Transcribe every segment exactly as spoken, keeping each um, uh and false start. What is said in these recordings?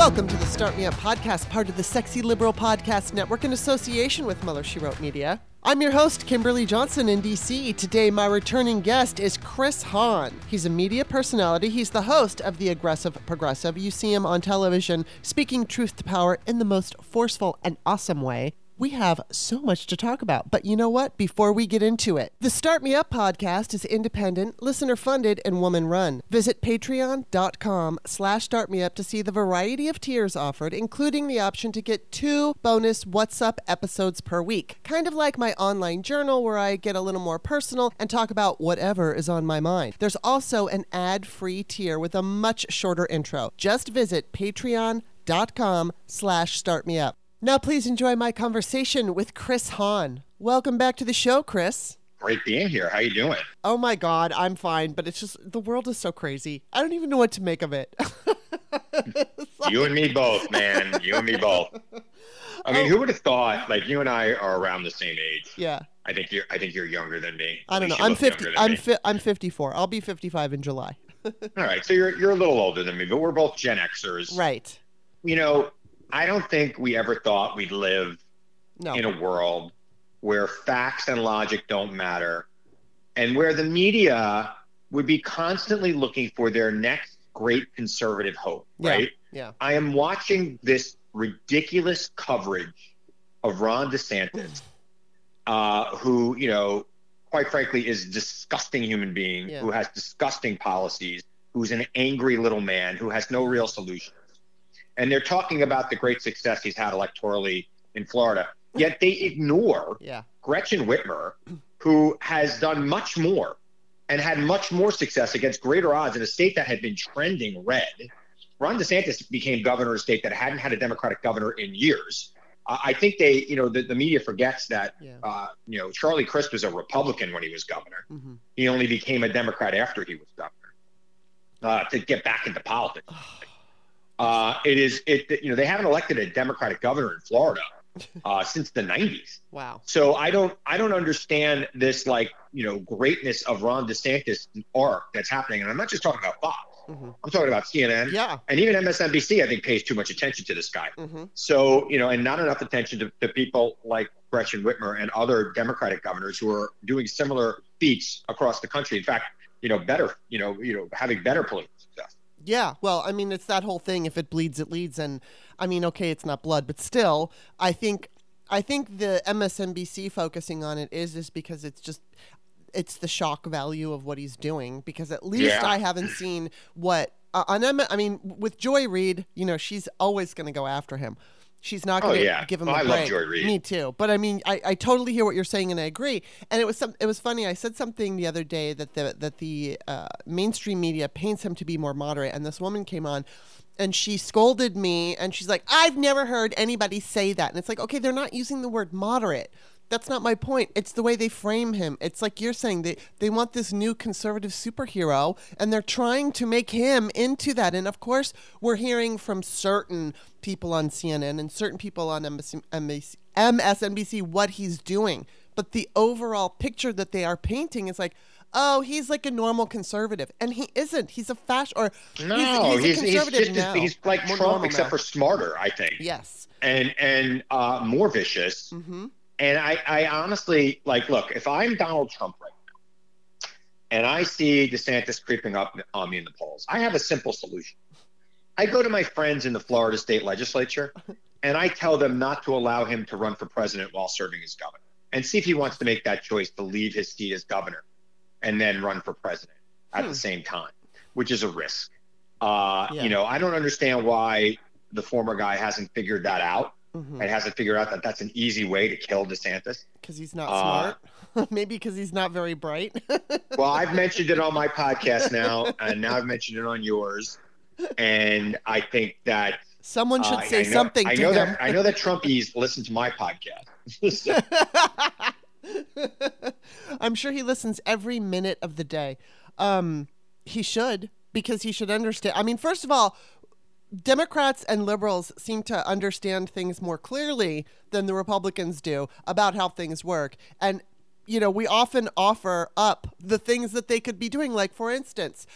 Welcome to the Start Me Up podcast, part of the Sexy Liberal Podcast Network in association with Mueller, She Wrote Media. I'm your host, Kimberly Johnson in D C. Today, my returning guest is Chris Hahn. He's a media personality. He's the host of The Aggressive Progressive. You see him on television speaking truth to power in the most forceful and awesome way. We have so much to talk about, but you know what? Before we get into it, the Start Me Up podcast is independent, listener-funded, and woman-run. Visit patreon.com slash startmeup to see the variety of tiers offered, including the option to get two bonus What's Up episodes per week. Kind of like my online journal where I get a little more personal and talk about whatever is on my mind. There's also an ad-free tier with a much shorter intro. Just visit patreon.com slash startmeup. Now, please enjoy my conversation with Chris Hahn. Welcome back to the show, Chris. Great being here. How you doing? Oh, my God. I'm fine, but it's just the world is so crazy. I don't even know what to make of it. Like... You and me both, man. You and me both. I mean, oh. Who would have thought, like, you and I are around the same age. Yeah. I think you're I think you're younger than me. I don't know. I'm fifty. I'm fi- I'm fifty-four. I'll be fifty-five in July. All right. So you're you're a little older than me, but we're both Gen Xers. Right. You know, I don't think we ever thought we'd live no. in a world where facts and logic don't matter and where the media would be constantly looking for their next great conservative hope, right? Yeah. yeah. I am watching this ridiculous coverage of Ron DeSantis, uh, who, you know, quite frankly, is a disgusting human being, yeah. who has disgusting policies, who's an angry little man, who has no real solution. And they're talking about the great success he's had electorally in Florida, yet they ignore yeah. Gretchen Whitmer, who has done much more and had much more success against greater odds in a state that had been trending red. Ron DeSantis became governor of a state that hadn't had a Democratic governor in years. Uh, I think they, you know, the, the media forgets that, yeah. uh, you know, Charlie Crist was a Republican when he was governor. Mm-hmm. He only became a Democrat after he was governor uh, to get back into politics. Uh, it is, it, you know, they haven't elected a Democratic governor in Florida uh, since the nineties. Wow. So I don't, I don't understand this, like, you know, greatness of Ron DeSantis arc that's happening. And I'm not just talking about Fox. Mm-hmm. I'm talking about C N N. Yeah. And even M S N B C, I think, pays too much attention to this guy. Mm-hmm. So, you know, and not enough attention to, to people like Gretchen Whitmer and other Democratic governors who are doing similar feats across the country. In fact, you know, better, you know, you know, having better political success. Yeah, well, I mean, it's that whole thing. If it bleeds, it leads. And I mean, okay, it's not blood, but still, I think, I think the M S N B C focusing on it is just because it's just, it's the shock value of what he's doing. Because at least yeah. I haven't seen what uh, on M. I mean, with Joy Reid, you know, she's always going to go after him. She's not going to oh, yeah. give him oh, a I break. love Joy Reid. Me too. But I mean, I, I totally hear what you're saying, and I agree. And it was some. It was funny. I said something the other day that the that the uh, mainstream media paints him to be more moderate. And this woman came on, and she scolded me, and she's like, "I've never heard anybody say that." And it's like, okay, they're not using the word moderate. That's not my point. It's the way they frame him. It's like you're saying, they, they want this new conservative superhero, and they're trying to make him into that. And, of course, we're hearing from certain people on C N N and certain people on M S N B C what he's doing. But the overall picture that they are painting is like, oh, he's like a normal conservative. And he isn't. He's a fascist. Or no, he's, he's, he's, a conservative he's, now. he's like more Trump, except now. for smarter, I think. Yes. And, and uh, more vicious. Mm-hmm. And I, I honestly, like, look, if I'm Donald Trump right now and I see DeSantis creeping up on me in the polls, I have a simple solution. I go to my friends in the Florida state legislature and I tell them not to allow him to run for president while serving as governor, and see if he wants to make that choice to leave his seat as governor and then run for president at hmm. the same time, which is a risk. Uh, yeah. You know, I don't understand why the former guy hasn't figured that out. Mm-hmm. And hasn't figured out that that's an easy way to kill DeSantis. Because he's not uh, smart. Maybe because he's not very bright. Well, I've mentioned it on my podcast now, and now I've mentioned it on yours. And I think that someone should uh, say I know, something I to know him. That, I know that Trumpies listen to my podcast. I'm sure he listens every minute of the day. Um, he should, because he should understand. I mean, first of all, Democrats and liberals seem to understand things more clearly than the Republicans do about how things work. And, you know, we often offer up the things that they could be doing. Like, for instance,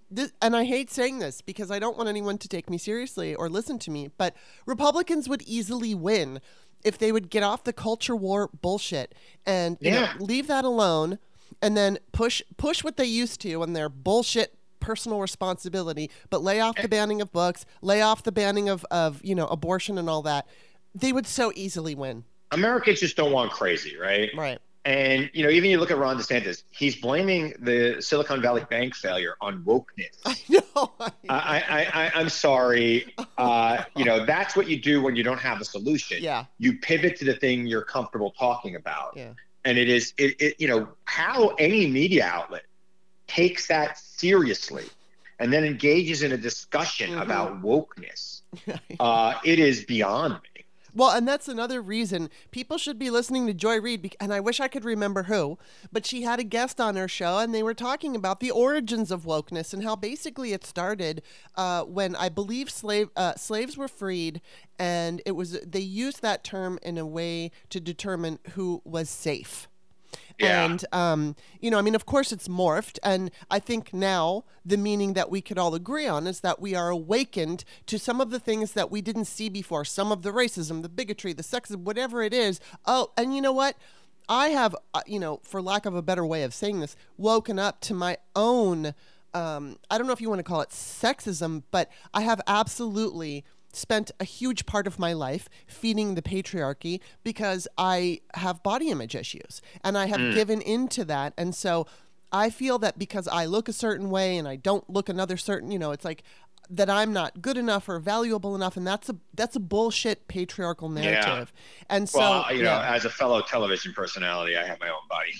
this, and I hate saying this because I don't want anyone to take me seriously or listen to me, but Republicans would easily win if they would get off the culture war bullshit and you Yeah. know, leave that alone, and then push push what they used to on their bullshit personal responsibility, but lay off the banning of books, lay off the banning of, of you know, abortion and all that. They would so easily win. Americans just don't want crazy, right? Right. And, you know, even you look at Ron DeSantis, he's blaming the Silicon Valley Bank failure on wokeness. I know. I, I, I, I, I'm sorry. Uh, you know, that's what you do when you don't have a solution. Yeah. You pivot to the thing you're comfortable talking about. Yeah. And it is, it, it, you know, how any media outlet takes that seriously and then engages in a discussion Mhm. about wokeness, uh, it is beyond me. Well, and that's another reason people should be listening to Joy Reid. bec- And I wish I could remember who, but she had a guest on her show, and they were talking about the origins of wokeness and how basically it started uh, when I believe slave uh, slaves were freed, and it was they used that term in a way to determine who was safe. Yeah. And, um, you know, I mean, of course it's morphed. And I think now the meaning that we could all agree on is that we are awakened to some of the things that we didn't see before, some of the racism, the bigotry, the sexism, whatever it is. Oh, and you know what? I have, uh, you know, for lack of a better way of saying this, woken up to my own, um, I don't know if you want to call it sexism, but I have absolutely spent a huge part of my life feeding the patriarchy because I have body image issues and I have Mm. given into that. And so I feel that because I look a certain way and I don't look another certain, you know, it's like that I'm not good enough or valuable enough. And that's a, that's a bullshit patriarchal narrative. And so, Well, you know, yeah. as a fellow television personality, I have my own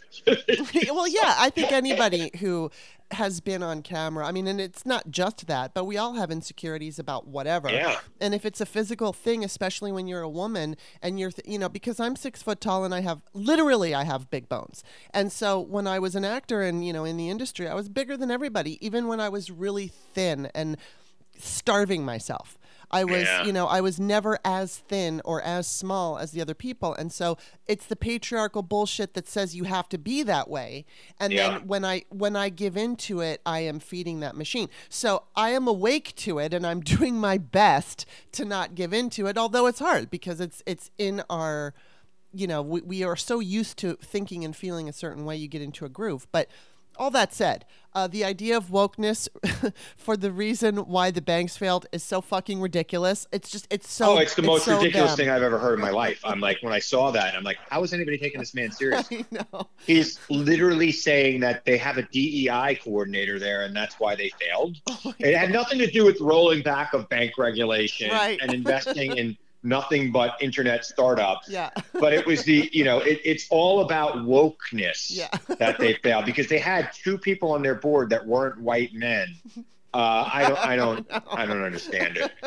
body. Well, yeah, I think anybody who has been on camera, I mean, and it's not just that, but we all have insecurities about whatever. Yeah. And if it's a physical thing, especially when you're a woman and you're, th- you know, because I'm six foot tall and I have, literally, I have big bones. And so when I was an actor and, you know, in the industry, I was bigger than everybody, even when I was really thin and starving myself. I was, Yeah. you know, I was never as thin or as small as the other people. And so it's the patriarchal bullshit that says you have to be that way. And Yeah. then when I when I give into it, I am feeding that machine. So I am awake to it and I'm doing my best to not give into it, although it's hard because it's it's in our, you know, we, we are so used to thinking and feeling a certain way, you get into a groove. But all that said, uh, the idea of wokeness for the reason why the banks failed is so fucking ridiculous. It's just, it's so. Oh, it's the most so ridiculous them. thing I've ever heard in my life. I'm like, when I saw that, I'm like, how is anybody taking this man seriously? I know. He's literally saying that they have a D E I coordinator there, and that's why they failed. Oh It had nothing to do with rolling back of bank regulation Right. and investing in nothing but internet startups. Yeah. But it was the, you know, it, it's all about wokeness Yeah. that they failed because they had two people on their board that weren't white men. Uh, I don't, I don't, I don't understand it.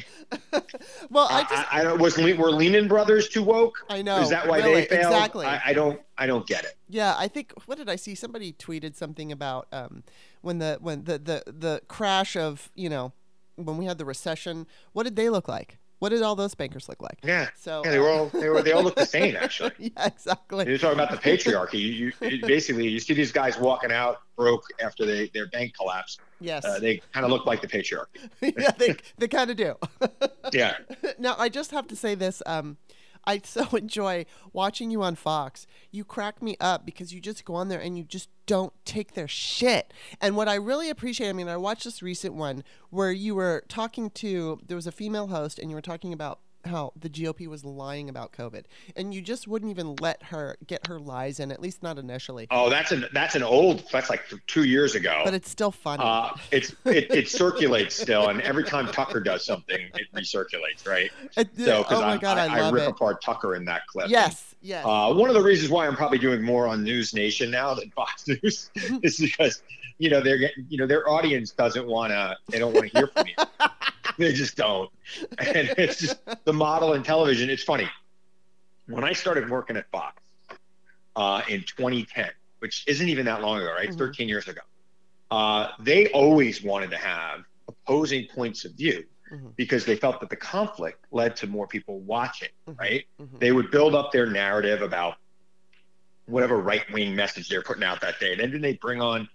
Well, I I, just, I, I don't. Was Le- were Lehman Brothers too woke? I know. Is that why really, they failed? Exactly. I, I don't. I don't get it. Yeah, I think what did I see? Somebody tweeted something about um, when the when the, the the crash of, you know, when we had the recession. What did they look like? What did all those bankers look like? Yeah. So Yeah, they were uh, all. They were. They all look the same, actually. yeah, exactly. You're talking about the patriarchy. You, you it basically you see these guys walking out broke after they, their bank collapsed. Yes. Uh, they kind of look like the patriarchy. yeah, they they kind of do. Yeah. Now, I just have to say this. Um, I so enjoy watching you on Fox. You crack me up because you just go on there and you just don't take their shit. And what I really appreciate, I mean, I watched this recent one where you were talking to, there was a female host and you were talking about how the G O P was lying about COVID. And you just wouldn't even let her get her lies in, at least not initially. Oh, that's an that's an old. That's like two years ago. But it's still funny. Uh, it's it, it circulates still, and every time Tucker does something, it recirculates, right? It- So, because oh my I, God, I, I, I love rip it. apart Tucker in that clip. Yes, yes. Uh, one of the reasons why I'm probably doing more on News Nation now than Fox News is because, you know, they're getting, you know, their audience doesn't want to, they don't want to hear from you. They just don't. And it's just the model in television. It's funny. When I started working at Fox uh, in twenty ten, which isn't even that long ago, right? It's Mhm. thirteen years ago. Uh, they always wanted to have opposing points of view Mhm. because they felt that the conflict led to more people watching, Mhm. right? Mhm. They would build up their narrative about whatever right-wing message they're putting out that day. Then they bring on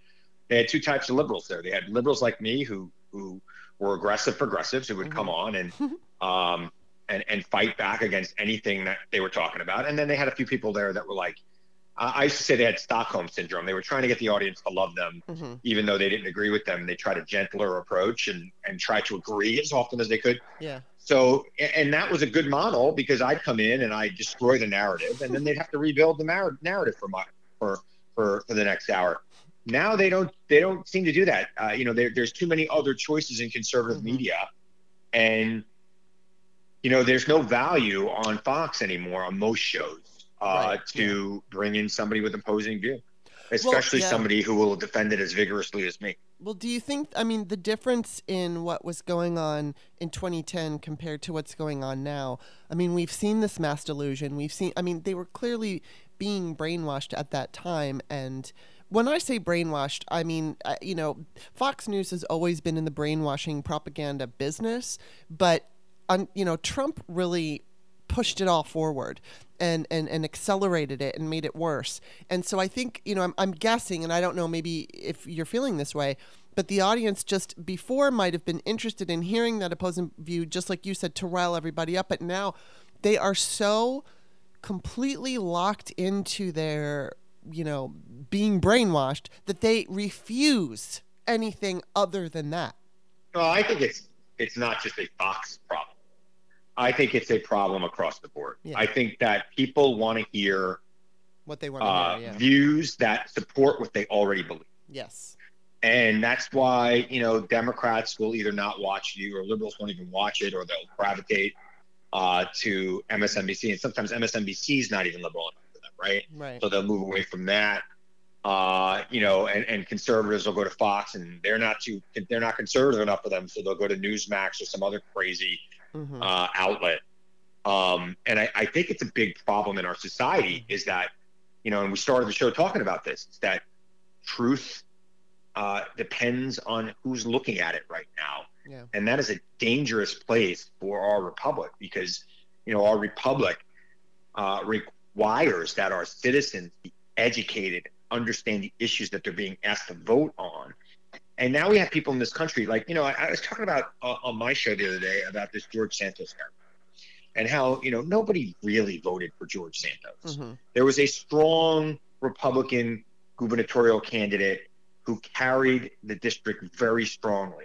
they had two types of liberals there. They had liberals like me who who were aggressive progressives who would mm-hmm. come on and um and and fight back against anything that they were talking about. And then they had a few people there that were like, uh, I used to say they had Stockholm syndrome. They were trying to get the audience to love them, mm-hmm. even though they didn't agree with them. They tried a gentler approach and and try to agree as often as they could. Yeah. So, and that was a good model because I'd come in and I'd destroy the narrative, and then they'd have to rebuild the mar- narrative for my for for for the next hour. Now they don't they don't seem to do that. Uh, you know, there, there's too many other choices in conservative mm-hmm. media, and you know, there's no value on Fox anymore on most shows uh, right. to yeah. bring in somebody with opposing view, especially well, yeah. somebody who will defend it as vigorously as me. Well, do you think, I mean, the difference in what was going on in twenty ten compared to what's going on now, I mean, we've seen this mass delusion. We've seen, I mean, they were clearly being brainwashed at that time. And when I say brainwashed, I mean, uh, you know, Fox News has always been in the brainwashing propaganda business, but, um, you know, Trump really pushed it all forward and, and, and accelerated it and made it worse. And so I think, you know, I'm, I'm guessing, and I don't know maybe if you're feeling this way, but the audience just before might have been interested in hearing that opposing view, just like you said, to rile everybody up. But now they are so completely locked into their, you know, being brainwashed that they refuse anything other than that. Well, I think it's it's not just a Fox problem. I think it's a problem across the board. Yeah. I think that people want to hear what they want to uh, hear, yeah. views that support what they already believe. Yes. And that's why, you know, Democrats will either not watch you or liberals won't even watch it, or they'll gravitate uh, to M S N B C. And sometimes M S N B C is not even liberal enough for them, right? Right. So they'll move away from that. Uh, you know, and, and conservatives will go to Fox, and they're not too, they're not conservative enough for them. So they'll go to Newsmax or some other crazy mm-hmm. uh, outlet. Um, and I, I think it's a big problem in our society is that, you know, and we started the show talking about this, is that truth uh, depends on who's looking at it right now. Yeah. And that is a dangerous place for our republic because, you know, our republic uh, requires that our citizens be educated, understand the issues that they're being asked to vote on. And now we have people in this country, like, you know, I, I was talking about uh, on my show the other day about this George Santos character and how, you know, nobody really voted for George Santos. Mm-hmm. There was a strong Republican gubernatorial candidate who carried the district very strongly.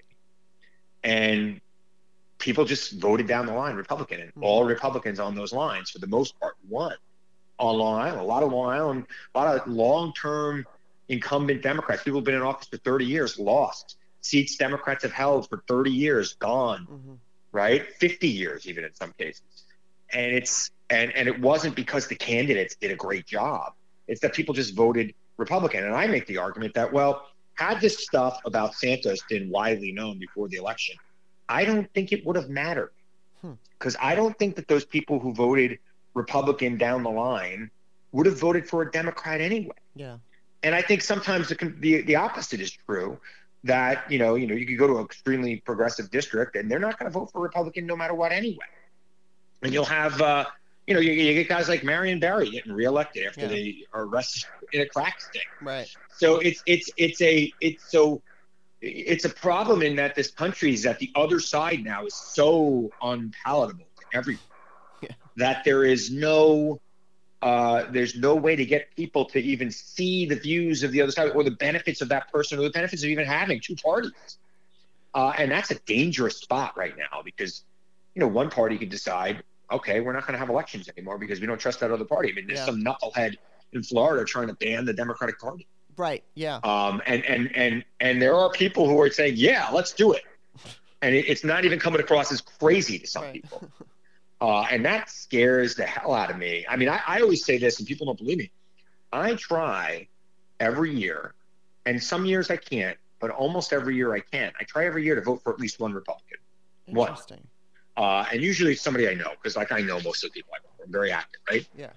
And people just voted down the line Republican, and mm-hmm. all Republicans on those lines, for the most part, won on Long Island. A lot of Long Island, a lot of long-term incumbent Democrats, people who've been in office for thirty years, lost. Seats Democrats have held for thirty years, gone, mm-hmm. right? fifty years even in some cases. And it's and, and it wasn't because the candidates did a great job. It's that people just voted Republican. And I make the argument that, well, had this stuff about Santos been widely known before the election, I don't think it would have mattered. Because hmm. I don't think that those people who voted Republican down the line would have voted for a Democrat anyway. Yeah. And I think sometimes the, the the opposite is true. That you know, you know, you could go to an extremely progressive district, and they're not going to vote for Republican no matter what anyway. And you'll have, uh, you know, you, you get guys like Marion Barry getting reelected after yeah. they are arrested in a crack sting. Right. So it's it's it's a it's so it's a problem in that this country is that the other side now is so unpalatable to everyone yeah. that there is no. Uh, there's no way to get people to even see the views of the other side or the benefits of that person or the benefits of even having two parties. Uh, and that's a dangerous spot right now because, you know, one party could decide, okay, we're not going to have elections anymore because we don't trust that other party. I mean, there's yeah. some knucklehead in Florida trying to ban the Democratic Party. Right. Yeah. Um, and, and, and, and there are people who are saying, yeah, let's do it. And it, it's not even coming across as crazy to some right. people. Uh, and that scares the hell out of me. I mean, I, I always say this, and people don't believe me. I try every year, and some years I can't, but almost every year I can. I try every year to vote for at least one Republican. Interesting. One. Uh, and usually it's somebody I know, because like I know most of the people I vote for. I'm very active, right? Yeah.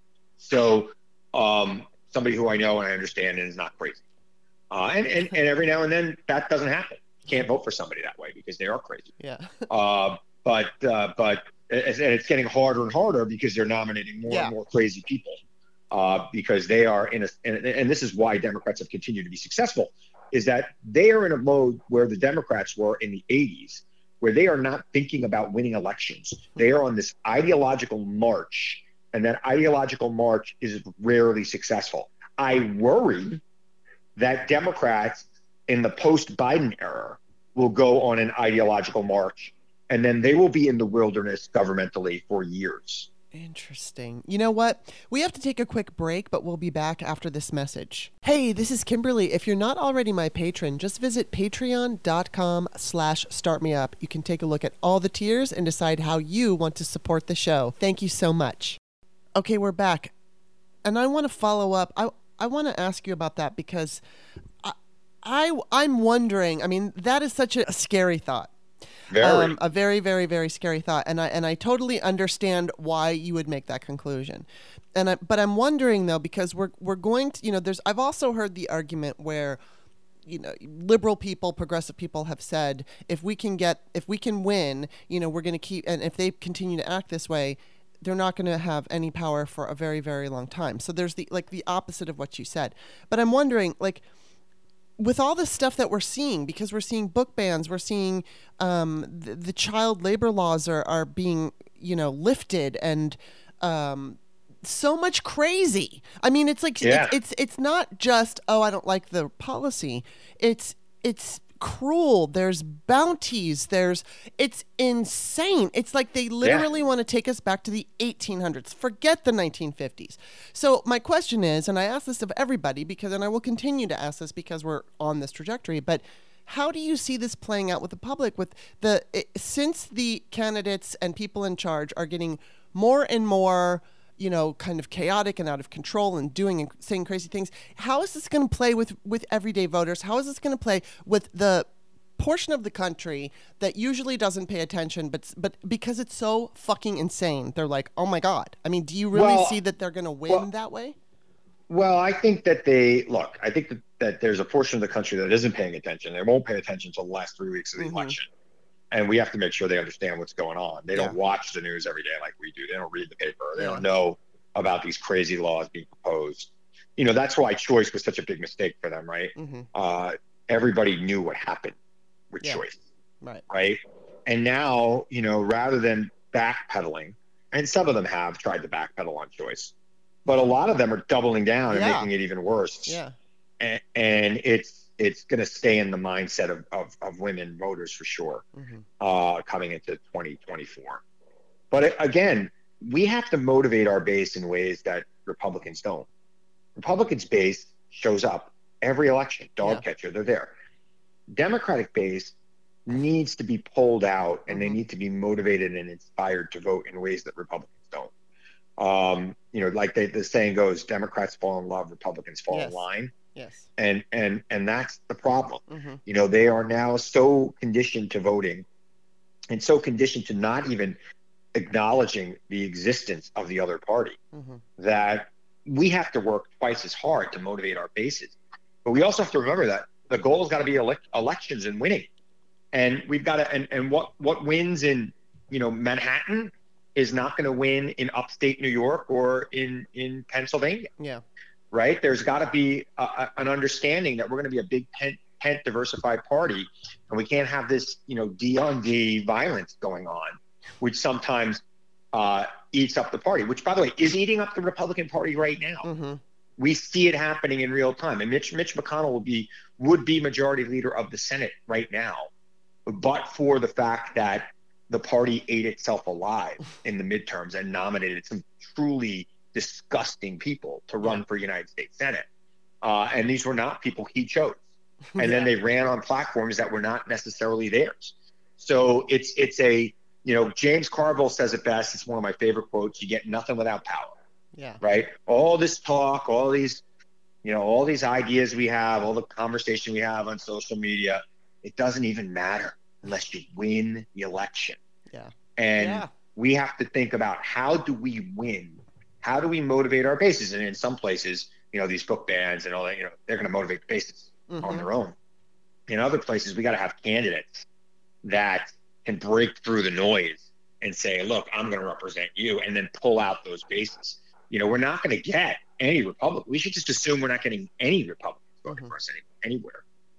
So um, somebody who I know and I understand and is not crazy. Uh, and, and, and every now and then that doesn't happen. You can't vote for somebody that way because they are crazy. Yeah. uh, but uh, but and it's getting harder and harder because they're nominating more yeah. and more crazy people uh, because they are in a, and, and this is why Democrats have continued to be successful. is that they are in a mode where the Democrats were in the eighties, where they are not thinking about winning elections. They are on this ideological march, and that ideological march is rarely successful. I worry that Democrats in the post-Biden era will go on an ideological march, and then they will be in the wilderness governmentally for years. Interesting. You know what? We have to take a quick break, but we'll be back after this message. Hey, this is Kimberly. If you're not already my patron, just visit patreon.com slash startmeup. You can take a look at all the tiers and decide how you want to support the show. Thank you so much. Okay, we're back. And I want to follow up. I, I want to ask you about that because I, I, I'm wondering, I mean, that is such a scary thought. Very. Um, a very, very, very scary thought, and I and I totally understand why you would make that conclusion, and I, but I'm wondering though, because we're we're going to, you know, there's I've also heard the argument where, you know, liberal people, progressive people have said if we can get if we can win, you know, we're going to keep, and if they continue to act this way, they're not going to have any power for a very, very long time. So there's the like the opposite of what you said, but I'm wondering like, with all the stuff that we're seeing, because we're seeing book bans, we're seeing um, the, the child labor laws are, are being, you know, lifted, and um, so much crazy. I mean, it's like yeah. it's, it's it's not just, oh, I don't like the policy. It's it's cruel. There's bounties. There's it's insane. It's like they literally yeah. want to take us back to the eighteen hundreds. Forget the nineteen fifties. So my question is, and I ask this of everybody because, and I will continue to ask this because we're on this trajectory, but how do you see this playing out with the public? With the it, since the candidates and people in charge are getting more and more, you know, kind of chaotic and out of control and doing and saying crazy things. How is this going to play with, with everyday voters? How is this going to play with the portion of the country that usually doesn't pay attention, but but because it's so fucking insane, they're like, oh my God. I mean, do you really well, see that they're going to win well, that way? Well, I think that they, look, I think that, that there's a portion of the country that isn't paying attention. They won't pay attention until the last three weeks of the mm-hmm. election. And we have to make sure they understand what's going on. They yeah. don't watch the news every day like we do. They don't read the paper. They yeah. don't know about these crazy laws being proposed. You know, that's why choice was such a big mistake for them, right? Mm-hmm. Uh, everybody knew what happened with yeah. choice, right? Right. And now, you know, rather than backpedaling, and some of them have tried to backpedal on choice, but a lot of them are doubling down and yeah. making it even worse. Yeah. And, and it's, it's going to stay in the mindset of, of, of women voters for sure, mm-hmm. uh, coming into twenty twenty-four. But it, again, we have to motivate our base in ways that Republicans don't. Republicans' base shows up every election, dog yeah. catcher, they're there. Democratic base needs to be pulled out, and mm-hmm. they need to be motivated and inspired to vote in ways that Republicans don't. Um, you know, like they, the saying goes, Democrats fall in love, Republicans fall yes. in line. Yes. And and and that's the problem. Mm-hmm. You know, they are now so conditioned to voting and so conditioned to not even acknowledging the existence of the other party mm-hmm. that we have to work twice as hard to motivate our bases. But we also have to remember that the goal has got to be elect- elections and winning. And we've got to, and, and what, what wins in, you know, Manhattan is not going to win in upstate New York or in, in Pennsylvania. Yeah. Right? There's got to be a, a, an understanding that we're going to be a big tent, tent diversified party, and we can't have this, you know, D on D violence going on, which sometimes uh, eats up the party, which, by the way, is eating up the Republican Party right now. Mm-hmm. We see it happening in real time. And Mitch, Mitch McConnell will be, would be majority leader of the Senate right now, but for the fact that the party ate itself alive in the midterms and nominated some truly disgusting people to run yeah. for United States Senate. Uh, and these were not people he chose. And yeah. then they ran on platforms that were not necessarily theirs. So it's, it's a, you know, James Carville says it best. It's one of my favorite quotes. You get nothing without power. Yeah. Right. All this talk, all these, you know, all these ideas we have, all the conversation we have on social media, it doesn't even matter unless you win the election. Yeah. And yeah. we have to think about, how do we win? How do we motivate our bases? And in some places, you know, these book bans and all that, you know, they're going to motivate the bases mm-hmm. on their own. In other places, we got to have candidates that can break through the noise and say, look, I'm going to represent you, and then pull out those bases. You know, we're not going to get any Republican. We should just assume we're not getting any Republicans voting mm-hmm. for us any, anywhere.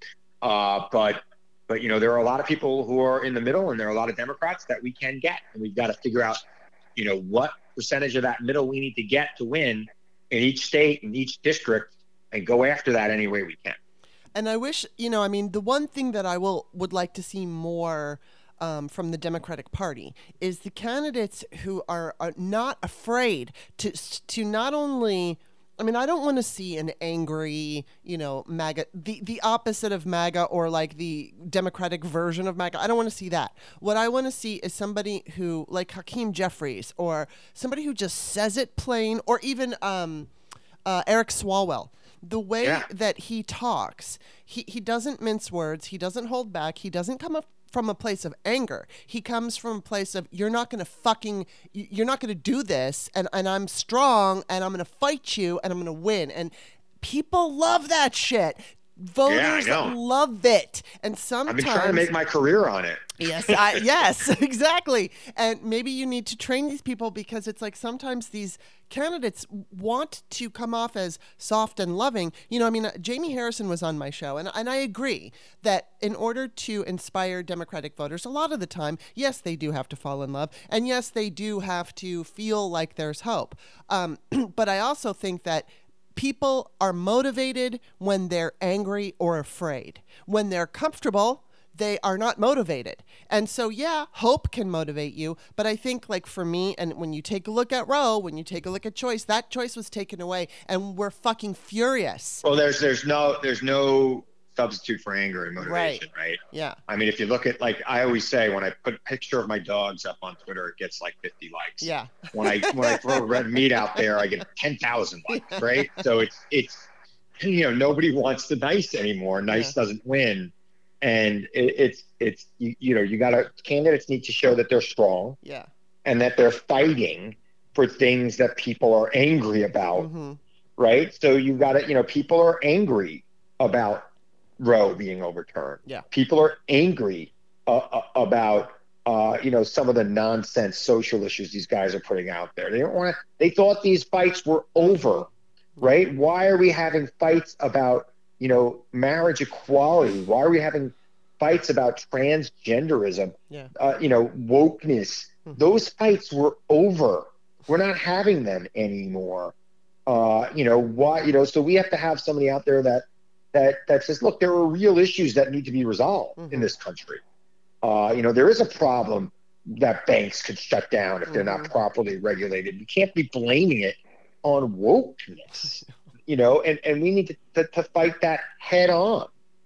Uh, but but you know, there are a lot of people who are in the middle, and there are a lot of Democrats that we can get, and we've got to figure out, you know, what percentage of that middle we need to get to win in each state, in each district, and go after that any way we can. And I wish, you know, I mean, the one thing that I will would like to see more um, from the Democratic Party is the candidates who are, are not afraid to to not only. I mean, I don't want to see an angry, you know, MAGA, the, the opposite of MAGA or like the Democratic version of MAGA. I don't want to see that. What I want to see is somebody who, like Hakeem Jeffries, or somebody who just says it plain, or even um, uh, Eric Swalwell. The way Yeah. that he talks, he, he doesn't mince words. He doesn't hold back. He doesn't come up from a place of anger. He comes from a place of, you're not going to fucking, you're not going to do this, and, and I'm strong, and I'm going to fight you, and I'm going to win. And people love that shit. Voters Yeah, I know. love it. And I've sometimes been trying to make my career on it. Yes, I, yes, exactly. And maybe you need to train these people, because it's like sometimes these candidates want to come off as soft and loving. You know, I mean, uh, Jamie Harrison was on my show, and, and I agree that in order to inspire Democratic voters, a lot of the time, yes, they do have to fall in love, and yes, they do have to feel like there's hope. Um, but I also think that people are motivated when they're angry or afraid. When they're comfortable, they are not motivated. And so, yeah, hope can motivate you. But I think, like, for me, and when you take a look at Roe, when you take a look at choice, that choice was taken away, and we're fucking furious. Well, there's there's no there's no substitute for anger and motivation, right? right? Yeah. I mean, if you look at, like I always say, when I put a picture of my dogs up on Twitter, it gets like fifty likes. Yeah. When I when I throw red meat out there, I get ten thousand likes, right? So it's it's you know, nobody wants the nice anymore. Nice Yeah. doesn't win. And it, it's, it's you, you know, you got to, candidates need to show that they're strong, Yeah. and that they're fighting for things that people are angry about, Mm-hmm. right? So you got to, you know, people are angry about Roe being overturned. Yeah. People are angry uh, uh, about, uh, you know, some of the nonsense social issues these guys are putting out there. They don't want to, they thought these fights were over, right? Why are we having fights about, you know, marriage equality? Why are we having fights about transgenderism? Yeah. Uh, you know, wokeness. Mhm. Those fights were over. We're not having them anymore. Uh, you know, why, you know, so we have to have somebody out there that, that, that says, look, there are real issues that need to be resolved Mhm. in this country. Uh, you know, there is a problem that banks could shut down if they're not Mhm. properly regulated. You can't be blaming it on wokeness. You know, and, and we need to, to, to fight that head on.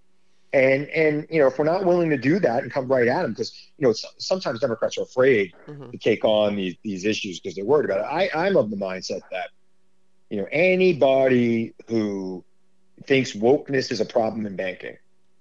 And, and, you know, if we're not willing to do that and come right at them, because, you know, sometimes Democrats are afraid Mm-hmm. to take on these, these issues because they're worried about it. I, I'm of the mindset that, you know, anybody who thinks wokeness is a problem in banking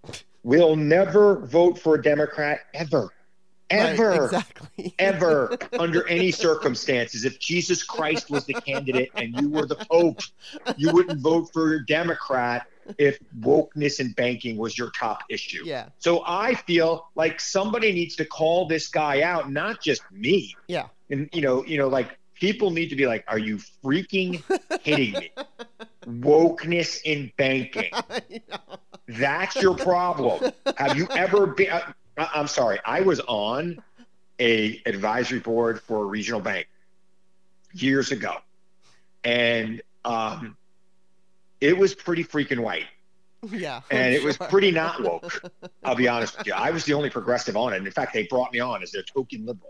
will never vote for a Democrat ever. Ever. Right, exactly. Ever, under any circumstances. If Jesus Christ was the candidate and you were the Pope, you wouldn't vote for a Democrat if wokeness in banking was your top issue. Yeah. So I feel like somebody needs to call this guy out, not just me. Yeah. And, you know, you know, like, people need to be like, are you freaking kidding me? Wokeness in banking. You know. That's your problem. Have you ever been... I, I'm sorry. I was on a advisory board for a regional bank years ago, and um, it was pretty freaking white, Yeah. and it was sure. pretty not woke. I'll be honest with you. I was the only progressive on it. And in fact, they brought me on as their token liberal.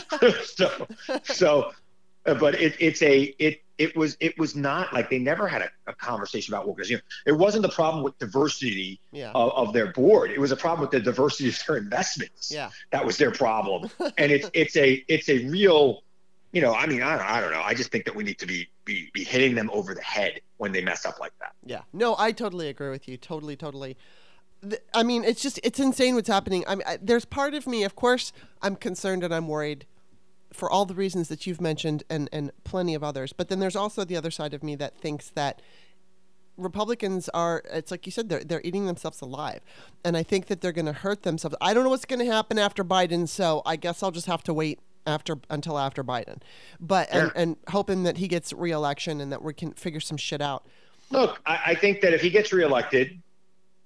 so, so, uh, but it, it's a it it was it was not like they never had a, a conversation about wokeness. You know, it wasn't the problem with diversity Yeah. of, of their board. It was a problem with the diversity of their investments. Yeah. That was their problem. And it's it's a it's a real, you know, I mean, I don't, I don't know. I just think that we need to be, be be hitting them over the head when they mess up like that. Yeah. No, I totally agree with you. Totally, totally. Th- I mean, it's just, it's insane what's happening. I mean, I, there's part of me, of course, I'm concerned and I'm worried for all the reasons that you've mentioned, and, and plenty of others. But then there's also the other side of me that thinks that Republicans are, it's like you said, they're, they're eating themselves alive. And I think that they're going to hurt themselves. I don't know what's going to happen after Biden, so I guess I'll just have to wait after until after Biden. But, and, Sure. and hoping that he gets re-election and that we can figure some shit out. Look, I, I think that if he gets reelected,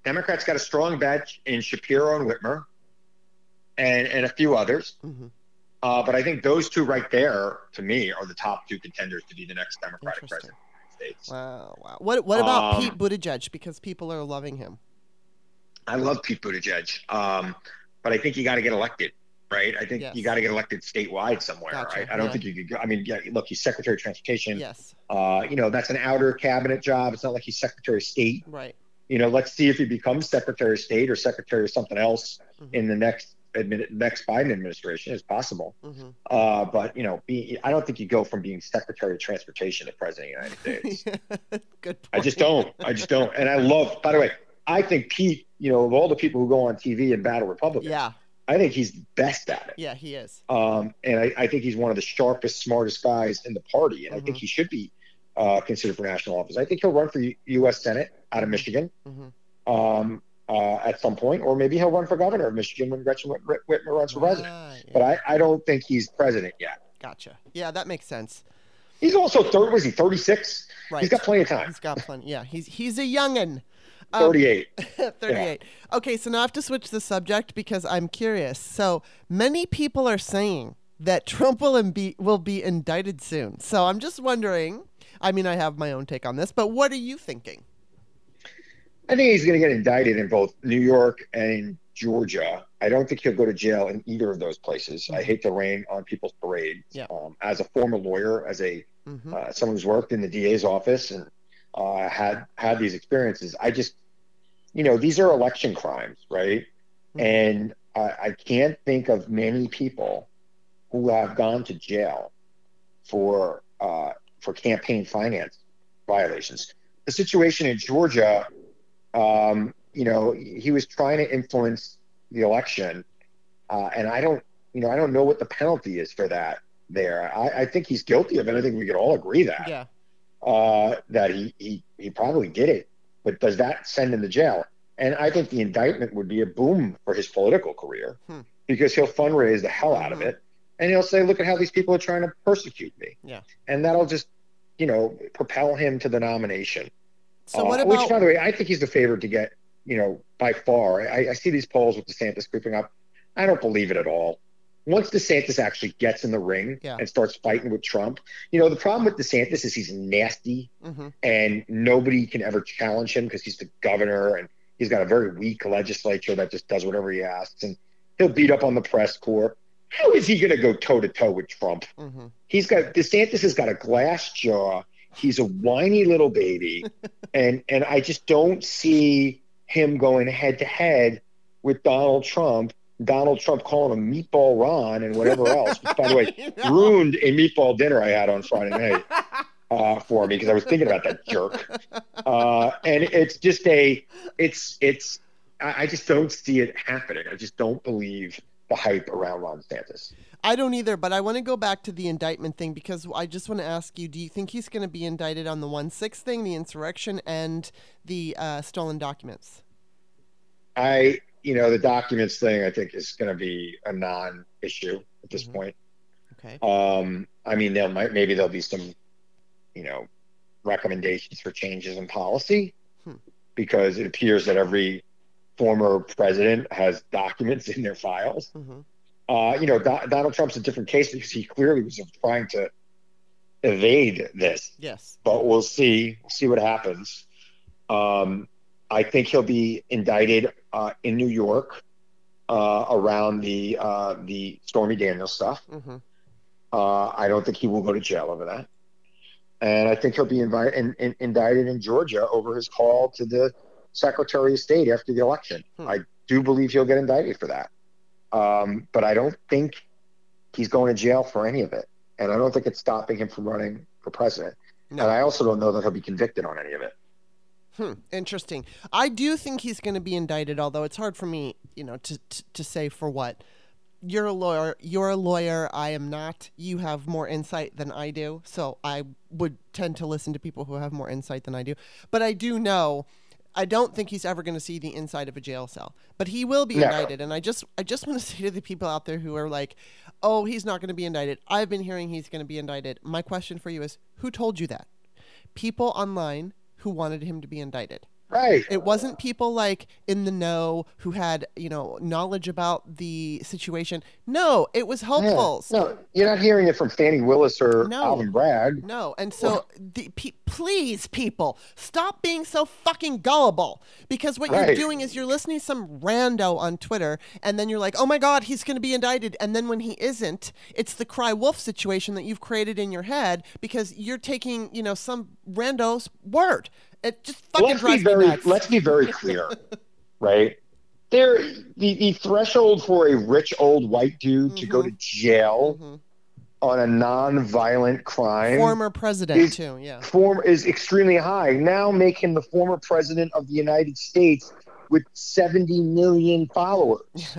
Democrats got a strong bench in Shapiro and Whitmer, and and a few others. Mm-hmm. Uh, but I think those two right there, to me, are the top two contenders to be the next Democratic president of the United States. Wow, wow. What what about Um, Pete Buttigieg? Because people are loving him. I love Pete Buttigieg, um, but I think you got to get elected, right? I think Yes. you got to get elected statewide somewhere, Gotcha, right? I don't yeah. think you could go. I mean, yeah, look, he's Secretary of Transportation. Yes. Uh, you know, that's an outer cabinet job. It's not like he's Secretary of State. Right. You know, let's see if he becomes Secretary of State or Secretary of something else Mhm. in the next admin, next Biden administration. It's possible. Mm-hmm. Uh, but, you know, be, I don't think you go from being Secretary of Transportation to President of the United States. Good point. I just don't. I just don't. And I love, by the way, I think Pete, you know, of all the people who go on T V and battle Republicans, Yeah. I think he's best at it. Yeah, he is. Um, and I, I think he's one of the sharpest, smartest guys in the party. And Mhm. I think he should be uh, considered for national office. I think he'll run for U- U.S. Senate out of Michigan Mm-hmm. um, uh, at some point, or maybe he'll run for governor of Michigan when Gretchen Whit- Whit- Whitmer runs for president. Right, yeah. But I, I don't think he's president yet. Gotcha. Yeah, that makes sense. He's also third. Was he thirty-six? Right. He's got plenty of time. He's got plenty. Yeah, he's he's a youngin. Um, thirty-eight. thirty-eight. Okay, so now I have to switch the subject because I'm curious. So many people are saying that Trump will be will be indicted soon. So I'm just wondering. I mean, I have my own take on this, but what are you thinking? I think he's going to get indicted in both New York and in Georgia. I don't think he'll go to jail in either of those places. I hate to rain on people's parade. Yeah. Um, as a former lawyer, as a Mm-hmm. uh, someone who's worked in the D A's office and uh, had had these experiences, I just, you know, these are election crimes, right? Mm-hmm. And I, I can't think of many people who have gone to jail for uh, for campaign finance violations. The situation in Georgia, um, you know, he was trying to influence the election, uh, and I don't, you know, I don't know what the penalty is for that. There, I, I think he's guilty of it. I think we could all agree that Yeah. uh, that he, he he probably did it. But does that send him to jail? And I think the indictment would be a boom for his political career Hmm. because he'll fundraise the hell out of Mhm. it, and he'll say, "Look at how these people are trying to persecute me," Yeah. and that'll just, you know, propel him to the nomination. So Uh, what Which, about? by the way, I think he's the favorite to get, you know, by far. I, I see these polls with DeSantis creeping up. I don't believe it at all. Once DeSantis actually gets in the ring Yeah. and starts fighting with Trump, you know, the problem with DeSantis is he's nasty Mhm. and nobody can ever challenge him because he's the governor and he's got a very weak legislature that just does whatever he asks. And he'll beat up on the press corps. How is he going to go toe to toe with Trump? Mhm. He's got DeSantis has got a glass jaw. He's a whiny little baby. and and I just don't see him going head to head with Donald Trump. Donald Trump calling him Meatball Ron and whatever else, which, by the way, I know. ruined a meatball dinner I had on Friday night uh, for me because I was thinking about that jerk. Uh, and it's just a, it's, it's, I, I just don't see it happening. I just don't believe the hype around Ron DeSantis. I don't either, but I want to go back to the indictment thing because I just want to ask you, do you think he's going to be indicted on the one six thing, the insurrection, and the uh, stolen documents? I, you know, the documents thing I think is going to be a non-issue at this Mhm. point. Okay. Um, I mean, there might, maybe there'll be some, you know, recommendations for changes in policy Hmm. because it appears that every former president has documents in their files. Mm-hmm. Uh, you know, Do- Donald Trump's a different case because he clearly was trying to evade this, Yes. but we'll see. We'll see what happens. Um, I think he'll be indicted uh, in New York uh, around the uh, the Stormy Daniels stuff. Mm-hmm. Uh, I don't think he will go to jail over that. And I think he'll be invi- in, in, indicted in Georgia over his call to the Secretary of State after the election. Hmm. I do believe he'll get indicted for that. Um, but I don't think he's going to jail for any of it. And I don't think it's stopping him from running for president. No. And I also don't know that he'll be convicted on any of it. Hmm. Interesting. I do think he's going to be indicted, although it's hard for me, you know, to, to to say for what. You're a lawyer. You're a lawyer. I am not. You have more insight than I do, so I would tend to listen to people who have more insight than I do. But I do know. I don't think he's ever going to see the inside of a jail cell, but he will be No. indicted. And I just, I just want to say to the people out there who are like, "Oh, he's not going to be indicted." I've been hearing he's going to be indicted. My question for you is, who told you that? People online who wanted him to be indicted. Right. It wasn't people like in the know who had, you know, knowledge about the situation. No, it was Yeah. hopefuls. No, you're not hearing it from Fannie Willis or No. Alvin Bragg. No, and so the, pe- please, people, stop being so fucking gullible. Because what you're Right. doing is you're listening to some rando on Twitter, and then you're like, "Oh my God, he's going to be indicted," and then when he isn't, it's the cry wolf situation that you've created in your head because you're taking, you know, some rando's word. It just fucking let's drives be very, me nuts. Let's be very clear, right? There, the, the threshold for a rich old white dude mm-hmm. to go to jail mm-hmm. on a non-violent crime, former president is, too, yeah, form is extremely high. Now make him the former president of the United States with seventy million followers.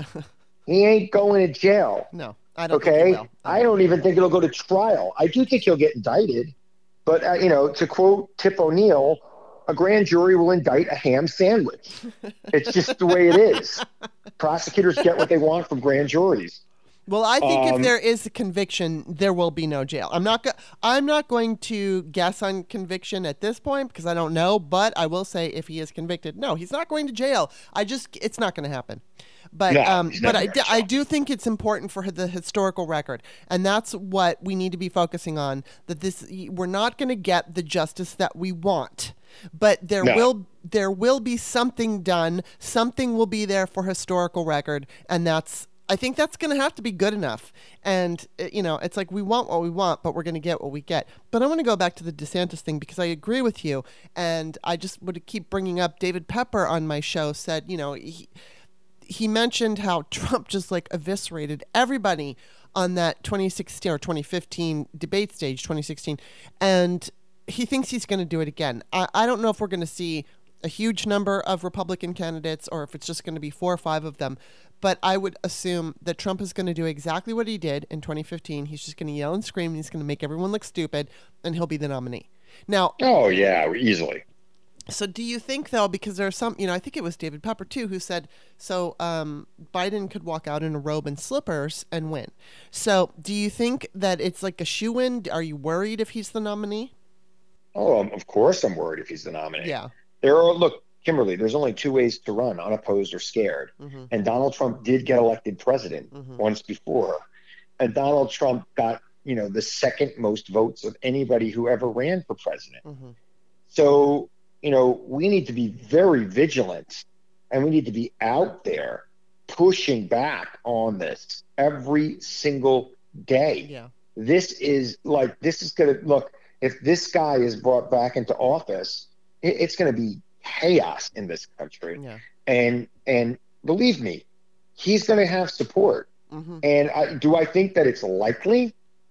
He ain't going to jail. No, I don't. Okay, think he will. I don't even think it'll go to trial. I do think he'll get indicted, but uh, you know, to quote Tip O'Neill, a grand jury will indict a ham sandwich. It's just the way it is. Prosecutors get what they want from grand juries. Well, I think um, if there is a conviction, there will be no jail. I'm not. Go- I'm not going to guess on conviction at this point because I don't know. But I will say, if he is convicted, no, he's not going to jail. I just, it's not going to happen. But no, um, but I, d- I do think it's important for the historical record, and that's what we need to be focusing on. That this, we're not going to get the justice that we want, but there no. will there will be something done. Something will be there for historical record, and that's. I think that's going to have to be good enough. And, you know, it's like we want what we want, but we're going to get what we get. But I want to go back to the DeSantis thing because I agree with you. And I just would keep bringing up David Pepper on my show said, you know, he, he mentioned how Trump just like eviscerated everybody on that twenty sixteen or twenty fifteen debate stage, twenty sixteen. And he thinks he's going to do it again. I, I don't know if we're going to see a huge number of Republican candidates or if it's just going to be four or five of them. But I would assume that Trump is going to do exactly what he did in twenty fifteen. He's just going to yell and scream, and he's going to make everyone look stupid, and he'll be the nominee. Now, oh, yeah, easily. So do you think, though, because there are some, you know, I think it was David Pepper, too, who said, so um, Biden could walk out in a robe and slippers and win. So do you think that it's like a shoo-in? Are you worried if he's the nominee? Oh, um, of course I'm worried if he's the nominee. Yeah. There are, look, Kimberly, there's only two ways to run, unopposed or scared. Mm-hmm. And Donald Trump did get elected president mm-hmm. once before. And Donald Trump got, you know, the second most votes of anybody who ever ran for president. Mm-hmm. So, you know, we need to be very vigilant and we need to be out there pushing back on this every single day. Yeah. This is like, this is going to, look, if this guy is brought back into office, it, it's going to be chaos in this country. Yeah. And and believe me, he's going to have support. Mm-hmm. And I, do I think that it's likely?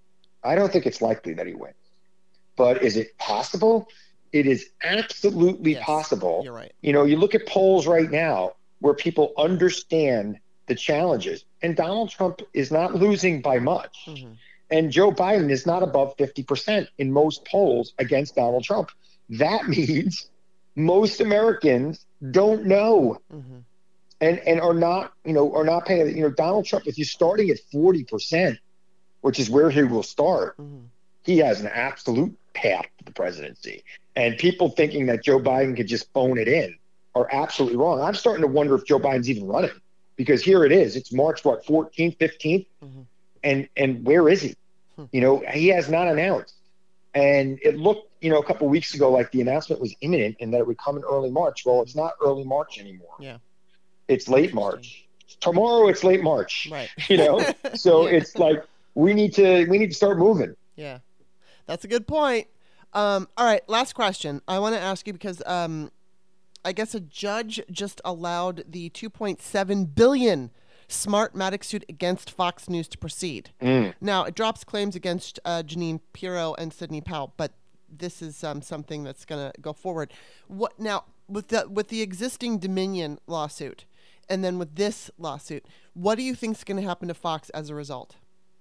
I don't think it's likely that he wins. But is it possible? It is absolutely yes, possible. You're right. You know, you look at polls right now where people understand the challenges, and Donald Trump is not losing by much. Mm-hmm. And Joe Biden is not above fifty percent in most polls against Donald Trump. That means most Americans don't know mm-hmm. and, and are not, you know, are not paying, you know, Donald Trump, if you're starting at forty percent, which is where he will start, mm-hmm. he has an absolute path to the presidency. And people thinking that Joe Biden could just phone it in are absolutely wrong. I'm starting to wonder if Joe Biden's even running because here it is. It's March, what, fourteenth, fifteenth? Mm-hmm. And, and where is he? Hmm. You know, he has not announced. And it looked, you know, a couple of weeks ago like the announcement was imminent and that it would come in early March. Well, it's not early March anymore. Yeah. It's late March. Tomorrow it's late March. Right. You know? So yeah. It's like we need to we need to start moving. Yeah. That's a good point. Um, all right, last question. I want to ask you because um, I guess a judge just allowed the two point seven billion dollars Smartmatic suit against Fox News to proceed. Mm. Now, it drops claims against uh, Jeanine Pirro and Sidney Powell, but this is um, something that's going to go forward. What now with the with the existing Dominion lawsuit, and then with this lawsuit? What do you think is going to happen to Fox as a result?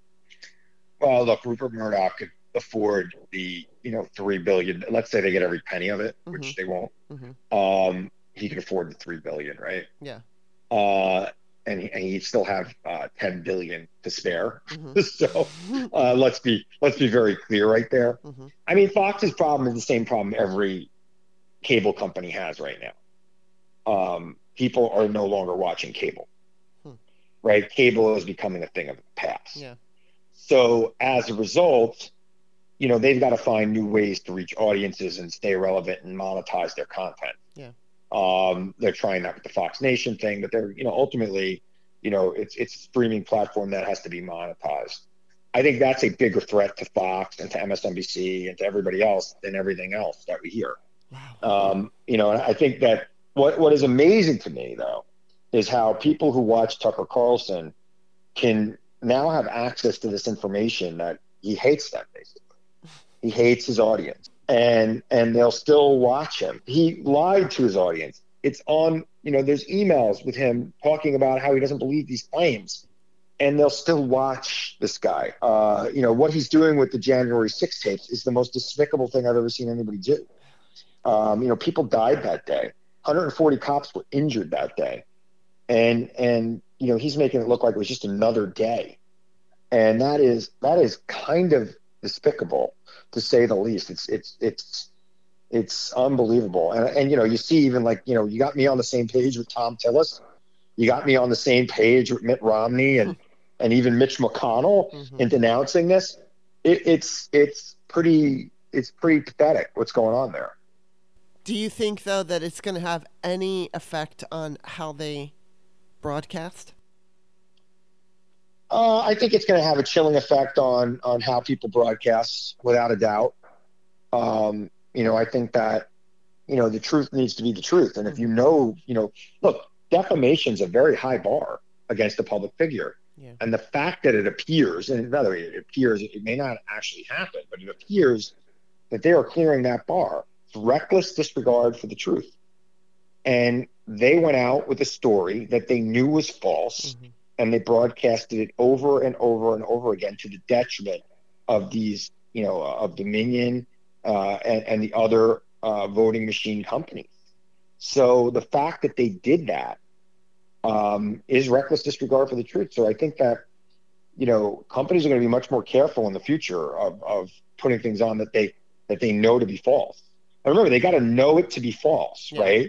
Well, look, Rupert Murdoch could afford the you know three billion. Let's say they get every penny of it, mm-hmm. which they won't. Mm-hmm. Um, he can afford the three billion, right? Yeah. Uh, and he, and he'd still have uh, ten billion to spare. Mm-hmm. so uh, let's be let's be very clear right there. Mm-hmm. I mean, Fox's problem is the same problem every cable company has right now. um, people are no longer watching cable, Hmm. right? Cable is becoming a thing of the past. Yeah. So as a result, you know, they've got to find new ways to reach audiences and stay relevant and monetize their content. Yeah. Um, they're trying that with the Fox Nation thing, but they're, you know, ultimately, you know, it's it's a streaming platform that has to be monetized. I think that's a bigger threat to Fox and to M S N B C and to everybody else than everything else that we hear. Wow. Um, you know, and I think that what what is amazing to me though is how people who watch Tucker Carlson can now have access to this information that he hates them, basically. He hates his audience, and and they'll still watch him. He lied to his audience. It's on, you know, there's emails with him talking about how he doesn't believe these claims, and they'll still watch this guy. Uh, you know, what he's doing with the January sixth tapes is the most despicable thing I've ever seen anybody do. Um, you know, people died that day. one hundred forty cops were injured that day. And, and, you know, he's making it look like it was just another day. And that is, that is kind of despicable, to say the least. It's, it's, it's, it's unbelievable. And, and, you know, you see even like, you know, you got me on the same page with Tom Tillis. You got me on the same page with Mitt Romney and, and even Mitch McConnell mm-hmm. in denouncing this. It, it's, it's pretty, it's pretty pathetic what's going on there. Do you think, though, that it's going to have any effect on how they broadcast? Uh, I think it's going to have a chilling effect on on how people broadcast, without a doubt. Um, you know, I think that, you know, the truth needs to be the truth. And if you know, you know, look, defamation is a very high bar against a public figure. Yeah. And the fact that it appears, and by the way, it appears, it may not actually happen, but it appears that they are clearing that bar. It's reckless disregard for the truth. And they went out with a story that they knew was false, mm-hmm. and they broadcasted it over and over and over again to the detriment of these, you know, of Dominion uh, and, and the other uh, voting machine companies. So the fact that they did that um, is reckless disregard for the truth. So I think that, you know, companies are going to be much more careful in the future of, of putting things on that they that they know to be false. And remember, they got to know it to be false, yeah. right?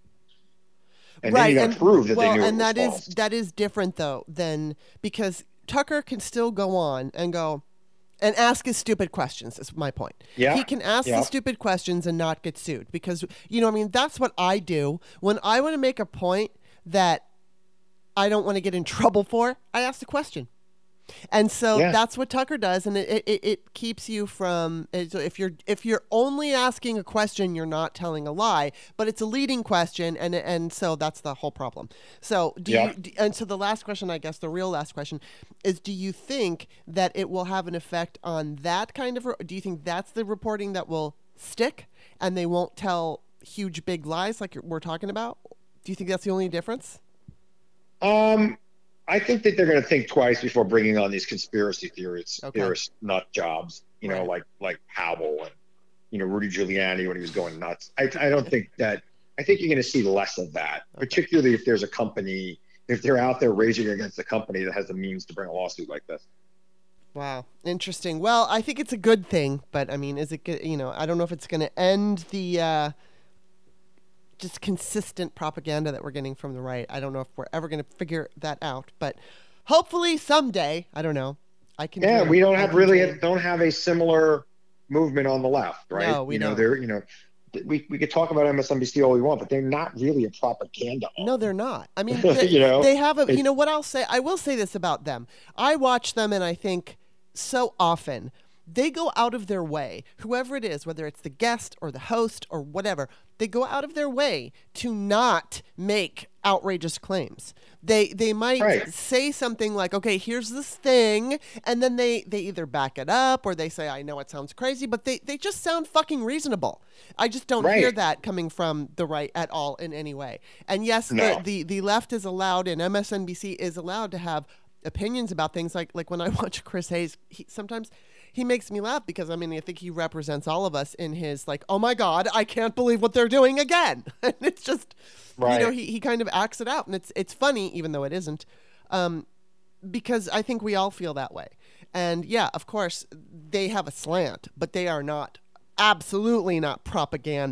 And right, then you got to prove that well, they knew and it was that false. is that is different though than, because Tucker can still go on and go and ask his stupid questions. Is my point. Yeah, he can ask yeah. the stupid questions and not get sued, because, you know, I mean, that's what I do when I want to make a point that I don't want to get in trouble for. I ask the question. And so yeah. that's what Tucker does, and it, it, it keeps you from, if you're if you're only asking a question, you're not telling a lie, but it's a leading question, and and so that's the whole problem. So do yeah. you? And so the last question, I guess, the real last question, is: do you think that it will have an effect on that kind of? Do you think that's the reporting that will stick, and they won't tell huge big lies like we're talking about? Do you think that's the only difference? Um. I think that they're going to think twice before bringing on these conspiracy theorists, okay. theorist nut jobs, you know, right. like like Powell and, you know, Rudy Giuliani when he was going nuts. I, I don't think that, I think you're going to see less of that, okay. particularly if there's a company, if they're out there raging against a company that has the means to bring a lawsuit like this. Wow. Interesting. Well, I think it's a good thing, but I mean, is it good? You know, I don't know if it's going to end the, uh, just consistent propaganda that we're getting from the right. I don't know if we're ever going to figure that out, but hopefully someday, I don't know. I can. Yeah, dream. we don't I have really dream. don't have a similar movement on the left, right? No, we you know, don't. they're you know, we we could talk about M S N B C all we want, but they're not really a propaganda. No, they're not. I mean, they, you know, they have a. You know what I'll say? I will say this about them. I watch them, and I think so often they go out of their way, whoever it is, whether it's the guest or the host or whatever, they go out of their way to not make outrageous claims. They they might right. say something like, okay, here's this thing, and then they, they either back it up or they say, I know it sounds crazy, but they, they just sound fucking reasonable. I just don't right. hear that coming from the right at all in any way. And yes, no. the, the, the left is allowed, and M S N B C is allowed to have opinions about things. Like, like when I watch Chris Hayes, he, sometimes... he makes me laugh because, I mean, I think he represents all of us in his, like, oh, my God, I can't believe what they're doing again. And it's just, right. you know, he, he kind of acts it out. And it's it's funny, even though it isn't, um, because I think we all feel that way. And, yeah, of course, they have a slant, but they are not, absolutely not propaganda.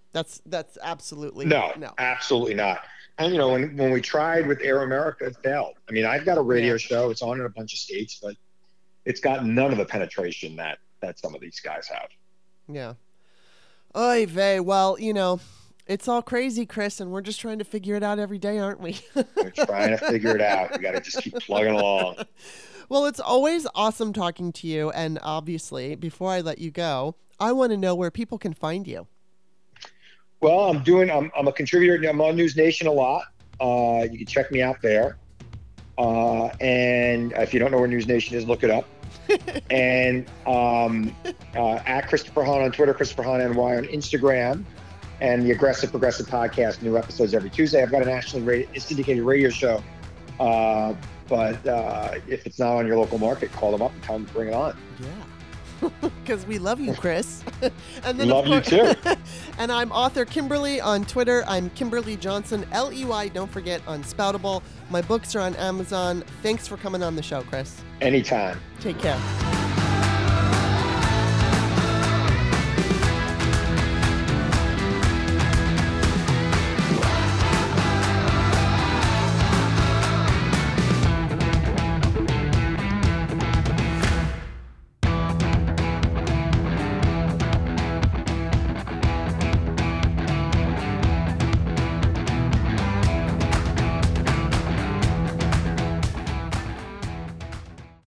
That's that's absolutely no, no. absolutely not. And you know, when when we tried with Air America, it failed. I mean, I've got a radio Yeah. show; it's on in a bunch of states, but it's got none of the penetration that that some of these guys have. Yeah. Oy vey. Well, you know, it's all crazy, Chris, and we're just trying to figure it out every day, aren't we? We're trying to figure it out. We got to just keep plugging along. Well, it's always awesome talking to you. And obviously, before I let you go, I want to know where people can find you. Well, I'm doing, I'm, I'm a contributor. I'm on News Nation a lot. Uh, you can check me out there. Uh, and if you don't know where News Nation is, look it up. and um, uh, at Christopher Hahn on Twitter, Christopher Hahn N Y on Instagram, and the Aggressive Progressive Podcast, new episodes every Tuesday. I've got a nationally rated, syndicated radio show. Uh, but uh, if it's not on your local market, call them up and tell them to bring it on. Yeah. Because we love you, Chris. and then Love of course, you too. And I'm author Kimberly on Twitter. I'm Kimberly Johnson, L E Y, don't forget, on Spoutable. My books are on Amazon. Thanks for coming on the show, Chris. Anytime. Take care.